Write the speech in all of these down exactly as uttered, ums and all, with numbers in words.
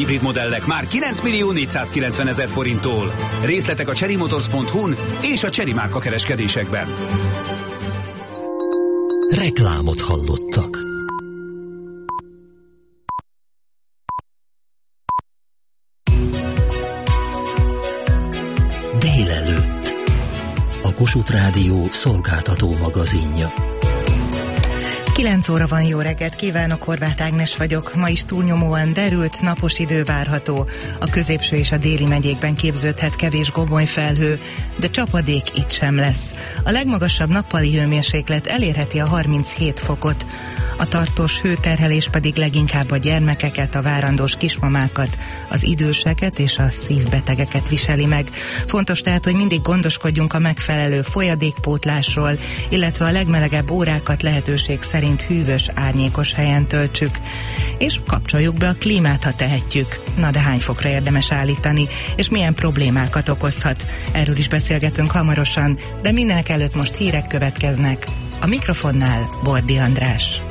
hibrid modellek már kilenc millió négyszázkilencven ezer forinttól. Részletek a chery motors pont hu-n és a Chery márka kereskedésekben. Reklámot hallottak. Délelőtt. A Kossuth Rádió szolgáltató magazinja. kilenc óra van, jó reggelt kívánok, Horváth Ágnes vagyok. Ma is túlnyomóan derült, napos idő várható. A középső és a déli megyékben képződhet kevés gomolyfelhő, de csapadék itt sem lesz. A legmagasabb nappali hőmérséklet elérheti a harminchét fokot. A tartós hőterhelés pedig leginkább a gyermekeket, a várandós kismamákat, az időseket és a szívbetegeket viseli meg. Fontos tehát, hogy mindig gondoskodjunk a megfelelő folyadékpótlásról, illetve a legmelegebb órákat lehetőség szerint hűvös, árnyékos helyen töltsük. És kapcsoljuk be a klímát, ha tehetjük. Na de hány fokra érdemes állítani, és milyen problémákat okozhat? Erről is beszélgetünk hamarosan, de mindenek előtt most hírek következnek. A mikrofonnál Bordi András.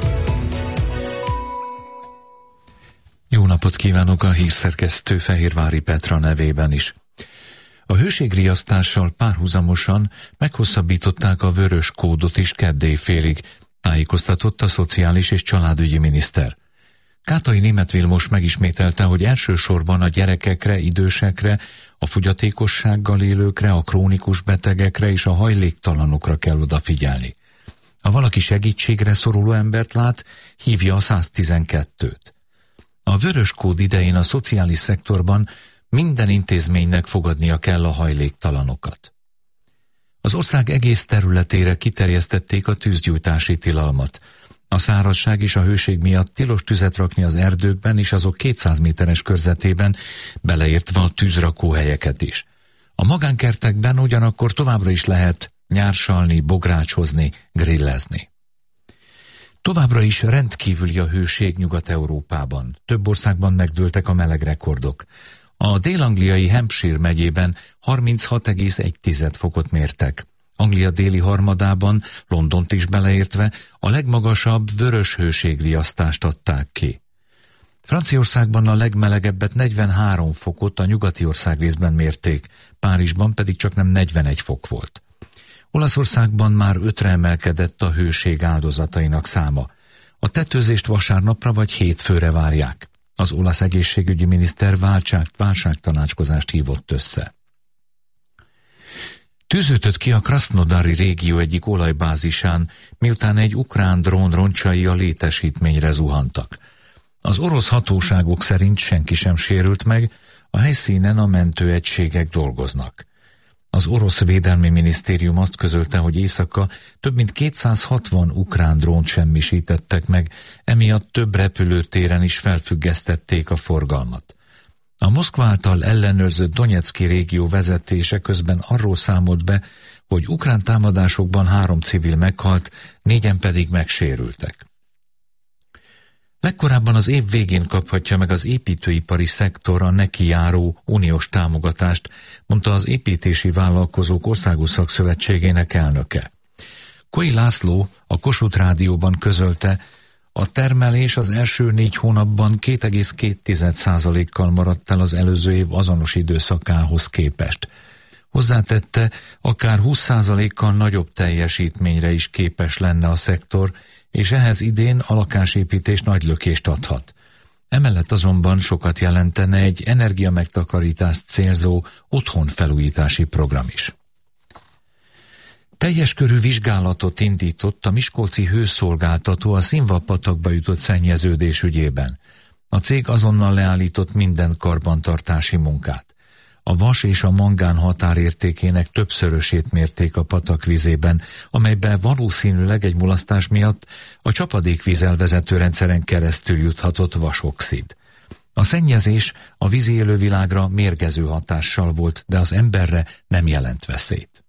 Jó napot kívánok a hírszerkesztő Fehérvári Petra nevében is. A hőségriasztással párhuzamosan meghosszabbították a vörös kódot is keddé félig, tájékoztatott a szociális és családügyi miniszter. Kátai Németh Vilmos megismételte, hogy elsősorban a gyerekekre, idősekre, a fogyatékossággal élőkre, a krónikus betegekre és a hajléktalanokra kell odafigyelni. Ha valaki segítségre szoruló embert lát, hívja a száztizenkettőt. A vörös kód idején a szociális szektorban minden intézménynek fogadnia kell a hajléktalanokat. Az ország egész területére kiterjesztették a tűzgyújtási tilalmat. A szárazság és a hőség miatt tilos tüzet rakni az erdőkben és azok kétszáz méteres körzetében, beleértve a tűzrakóhelyeket is. A magánkertekben ugyanakkor továbbra is lehet nyársalni, bográcsozni, grillezni. Továbbra is rendkívüli a hőség Nyugat-Európában. Több országban megdőltek a melegrekordok. A dél-angliai Hampshire megyében harminchat egész egy fokot mértek. Anglia déli harmadában, Londont is beleértve, a legmagasabb vörös hőségriasztást adták ki. Franciaországban a legmelegebbet negyvenhárom fokot a nyugati ország részben mérték, Párizsban pedig csaknem negyvenegy fok volt. Olaszországban már ötre emelkedett a hőség áldozatainak száma. A tetőzést vasárnapra vagy hétfőre várják. Az olasz egészségügyi miniszter válságtanácskozást hívott össze. Tűzütött ki a Krasznodari régió egyik olajbázisán, miután egy ukrán drón roncsai a létesítményre zuhantak. Az orosz hatóságok szerint senki sem sérült meg, a helyszínen a mentőegységek dolgoznak. Az orosz védelmi minisztérium azt közölte, hogy éjszaka több mint kétszázhatvan ukrán drónt semmisítettek meg, emiatt több repülőtéren is felfüggesztették a forgalmat. A Moszkva által ellenőrzött Donecki régió vezetése közben arról számolt be, hogy ukrán támadásokban három civil meghalt, négyen pedig megsérültek. Legkorábban az év végén kaphatja meg az építőipari szektor a neki járó uniós támogatást, mondta az Építési Vállalkozók Országos Szakszövetségének elnöke. Koi László a Kossuth Rádióban közölte, a termelés az első négy hónapban két egész két százalékkal maradt el az előző év azonos időszakához képest. Hozzátette, akár húsz százalékkal nagyobb teljesítményre is képes lenne a szektor, és ehhez idén a lakásépítés nagy lökést adhat. Emellett azonban sokat jelentene egy energiamegtakarítást célzó otthonfelújítási program is. Teljes körű vizsgálatot indított a miskolci hőszolgáltató a Színvad-patakba jutott szennyeződés ügyében. A cég azonnal leállított minden karbantartási munkát. A vas és a mangán határértékének többszörösét mérték a patak vizében, amelyben valószínűleg egy mulasztás miatt a csapadékvíz elvezető rendszeren keresztül juthatott vasoxid. A szennyezés a vízi élővilágra mérgező hatással volt, de az emberre nem jelent veszélyt.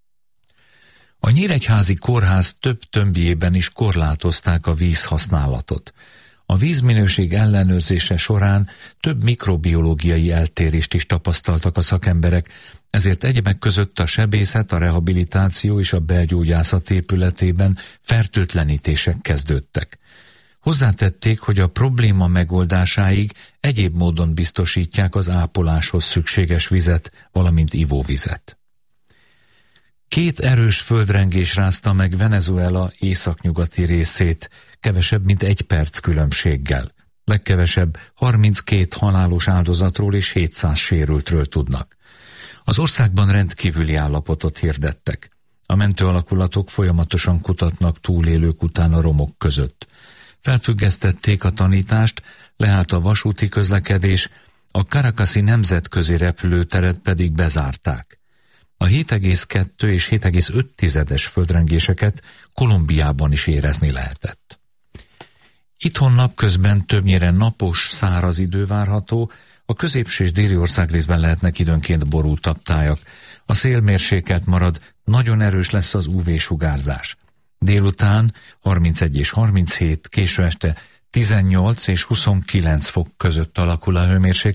A Nyíregyházi Kórház több tömbjében is korlátozták a vízhasználatot. A vízminőség ellenőrzése során több mikrobiológiai eltérést is tapasztaltak a szakemberek, ezért egyebek között a sebészet, a rehabilitáció és a belgyógyászat épületében fertőtlenítések kezdődtek. Hozzátették, hogy a probléma megoldásáig egyéb módon biztosítják az ápoláshoz szükséges vizet, valamint ivóvizet. Két erős földrengés rázta meg Venezuela északnyugati részét, kevesebb, mint egy perc különbséggel. Legkevesebb harminckét halálos áldozatról és hétszáz sérültről tudnak. Az országban rendkívüli állapotot hirdettek. A mentőalakulatok folyamatosan kutatnak túlélők után a romok között. Felfüggesztették a tanítást, leállt a vasúti közlekedés, a Caracasi nemzetközi repülőteret pedig bezárták. A hét egész kettő és hét egész öt tizedes földrengéseket Kolumbiában is érezni lehetett. Itthon napközben többnyire napos, száraz idő várható, a középső és déli országrészben lehetnek időnként borultabb tájak. A szél mérsékelt marad, nagyon erős lesz az ú vé-sugárzás. Délután harmincegy és harminchét, késő este tizennyolc és huszonkilenc fok között alakul a hőmérséklet.